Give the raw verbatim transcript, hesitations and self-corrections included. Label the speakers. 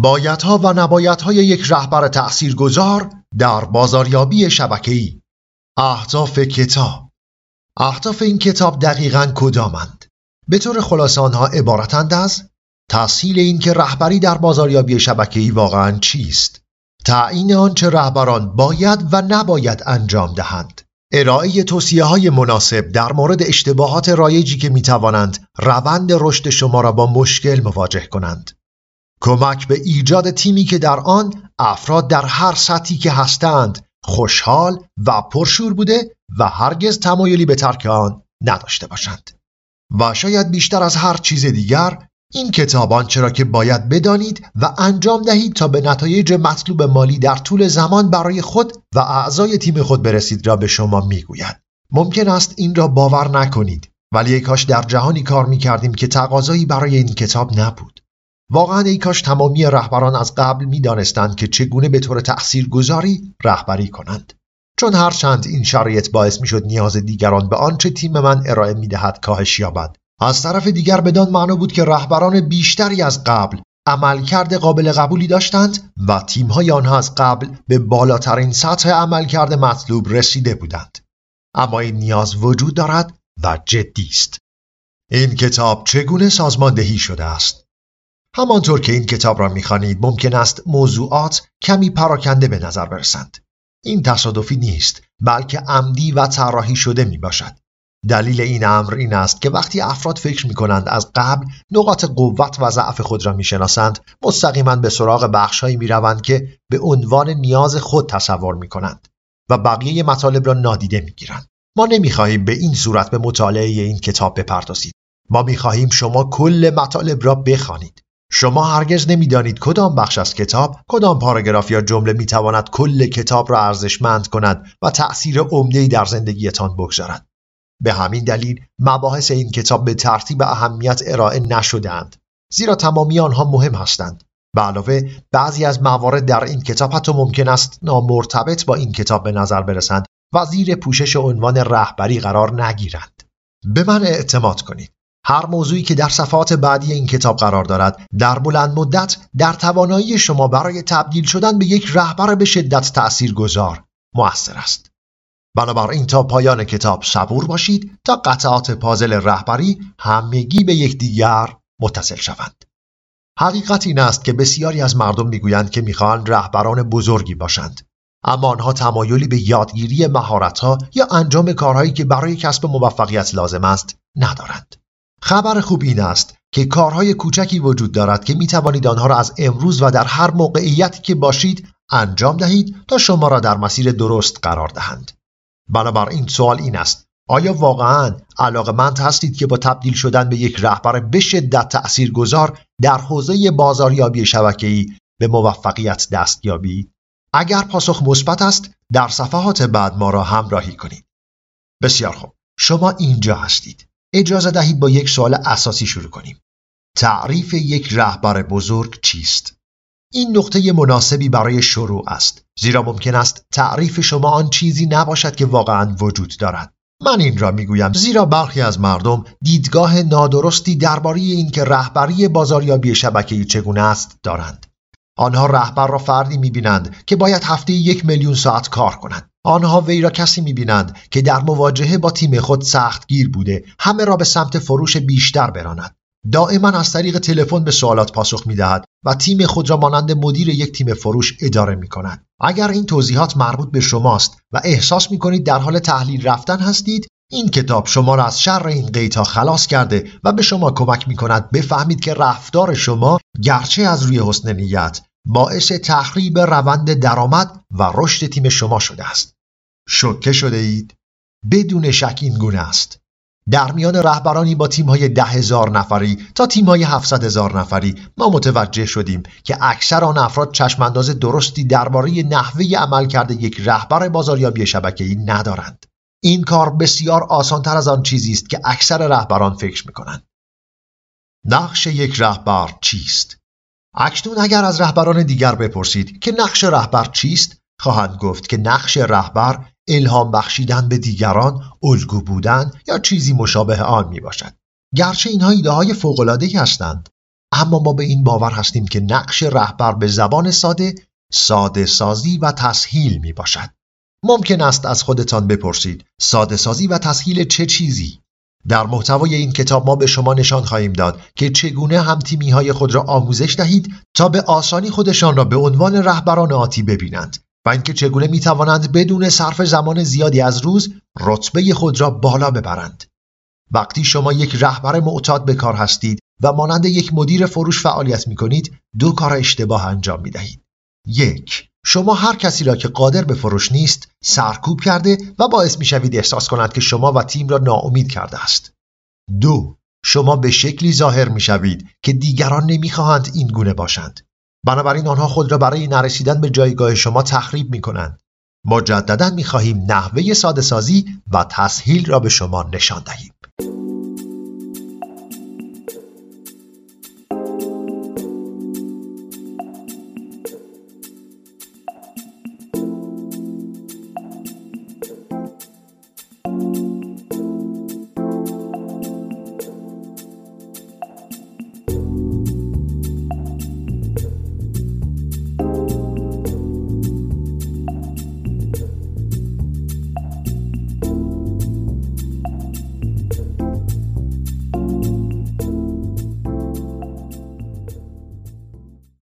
Speaker 1: بایدها و نبایدهای یک رهبر تأثیرگذار در بازاریابی شبکه‌ای. اهداف کتاب. اهداف این کتاب دقیقاً کدامند؟ به طور خلاصه آنها عبارتند از تسهیل این که رهبری در بازاریابی شبکه‌ای واقعاً چیست، تعیین آنچه رهبران باید و نباید انجام دهند، ارائه توصیه‌های مناسب در مورد اشتباهات رایجی که می‌توانند روند رشد شما را با مشکل مواجه کنند، کمک به ایجاد تیمی که در آن افراد در هر سطحی که هستند خوشحال و پرشور بوده و هرگز تمایلی به ترک آن نداشته باشند. و شاید بیشتر از هر چیز دیگر این کتاب آنچه را که باید بدانید و انجام دهید تا به نتایج مطلوب مالی در طول زمان برای خود و اعضای تیم خود برسید را به شما میگوید. ممکن است این را باور نکنید، ولی ای کاش در جهانی کار میکردیم که تقاضایی برای این کتاب نبود. واقعا ای کاش تمامی رهبران از قبل میدانستند که چگونه به طور تأثیرگذاری رهبری کنند. چون هرچند این شرایط باعث میشد نیاز دیگران به آنچه تیم من ارائه میدهد کاهش یابد، از طرف دیگر بدان معنا بود که رهبران بیشتری از قبل عملکرد قابل قبولی داشتند و تیم‌های آنها از قبل به بالاترین سطح عملکرد مطلوب رسیده بودند. اما این نیاز وجود دارد و جدی است. این کتاب چگونه سازماندهی شده است؟ همانطور که این کتاب را می‌خوانید ممکن است موضوعات کمی پراکنده به نظر برسند. این تصادفی نیست، بلکه عمدی و طراحی شده میباشد. دلیل این امر این است که وقتی افراد فکر میکنند از قبل نقاط قوت و ضعف خود را میشناسند، مستقیما به سراغ بخشهایی میروند که به عنوان نیاز خود تصور میکنند و بقیه مطالب را نادیده میگیرند. ما نمیخواهیم به این صورت به مطالعه این کتاب بپردازید. ما میخواهیم شما کل مطالب را بخوانید. شما هرگز نمیدانید کدام بخش از کتاب، کدام پاراگراف یا جمله میتواند کل کتاب را ارزشمند کند و تأثیر عمده‌ای در زندگیتان بگذارد. به همین دلیل مباحث این کتاب به ترتیب اهمیت ارائه نشده‌اند، زیرا تمامی آنها مهم هستند. به علاوه بعضی از موارد در این کتاب حتی ممکن است نامرتبط با این کتاب به نظر برسند و زیر پوشش عنوان رهبری قرار نگیرند. به من اعتماد کنید. هر موضوعی که در صفحات بعدی این کتاب قرار دارد در بلند مدت در توانایی شما برای تبدیل شدن به یک رهبر به شدت تأثیرگذار مؤثر است. بنابراین تا پایان کتاب صبور باشید تا قطعات پازل رهبری همگی به یکدیگر متصل شوند. حقیقت این است که بسیاری از مردم میگویند که میخواهند رهبران بزرگی باشند، اما آنها تمایلی به یادگیری مهارت‌ها یا انجام کارهایی که برای کسب موفقیت لازم است ندارند. خبر خوب این است که کارهای کوچکی وجود دارد که می توانید آنها را از امروز و در هر موقعیتی که باشید انجام دهید تا شما را در مسیر درست قرار دهند. بنابراین سوال این است: آیا واقعاً علاقه‌مند هستید که با تبدیل شدن به یک رهبر به شدت تأثیرگذار در حوزه بازاریابی شبکه‌ای به موفقیت دست یابید؟ اگر پاسخ مثبت است، در صفحات بعد ما را همراهی کنید. بسیار خوب، شما اینجا هستید. اجازه دهید با یک سوال اساسی شروع کنیم. تعریف یک رهبر بزرگ چیست؟ این نقطه مناسبی برای شروع است، زیرا ممکن است تعریف شما آن چیزی نباشد که واقعاً وجود دارد. من این را میگویم زیرا برخی از مردم دیدگاه نادرستی درباره این که رهبری بازاریابی شبکه‌ای چگونه است دارند. آنها رهبر را فردی می‌بینند که باید هفته یک میلیون ساعت کار کند. آنها وی را کسی می‌بینند که در مواجهه با تیم خود سختگیر بوده، همه را به سمت فروش بیشتر براند. دائما از طریق تلفن به سوالات پاسخ می‌دهد و تیم خود را مانند مدیر یک تیم فروش اداره می‌کند. اگر این توضیحات مربوط به شماست و احساس می‌کنید در حال تحلیل رفتن هستید، این کتاب شما را از شر این قیدها خلاص کرده و به شما کمک می‌کند بفهمید که رفتار شما گرچه از روی حسن نیت باعث تخریب روند درآمد و رشد تیم شما شده است. شوکه شده اید؟ بدون شک این گونه است. در میان رهبرانی با تیم‌های ده هزار نفری تا تیم‌های هفتصد هزار نفری ما متوجه شدیم که اکثر آن افراد چشمانداز درستی درباره نحوه عملکرد یک رهبر بازاریابی شبکه‌ای ندارند. این کار بسیار آسان‌تر از آن چیزی است که اکثر رهبران فکر می‌کنند. نقش یک رهبر چیست؟ اکنون اگر از رهبران دیگر بپرسید که نقش رهبر چیست، خواهند گفت که نقش رهبر الهام بخشیدن به دیگران، الگو بودن یا چیزی مشابه آن می باشد. گرچه اینها ایده‌های فوق‌العاده‌ای هستند، اما ما به این باور هستیم که نقش رهبر به زبان ساده، ساده سازی و تسهیل می باشد. ممکن است از خودتان بپرسید ساده سازی و تسهیل چه چیزی؟ در محتوای این کتاب ما به شما نشان خواهیم داد که چگونه همتیمی های خود را آموزش دهید تا به آسانی خودشان را به عنوان رهبران آتی ببینند و اینکه چگونه می توانند بدون صرف زمان زیادی از روز رتبه خود را بالا ببرند. وقتی شما یک رهبر معتاد به کار هستید و مانند یک مدیر فروش فعالیت می کنید، دو کار اشتباه انجام می دهید. یک، شما هر کسی را که قادر به فروش نیست سرکوب کرده و باعث می شوید احساس کند که شما و تیم را ناامید کرده است. دو، شما به شکلی ظاهر می شوید که دیگران نمی خواهند این گونه باشند. بنابراین آنها خود را برای نرسیدن به جایگاه شما تخریب می کنند. مجددا می خواهیم نحوه ساده سازی و تسهیل را به شما نشان دهیم.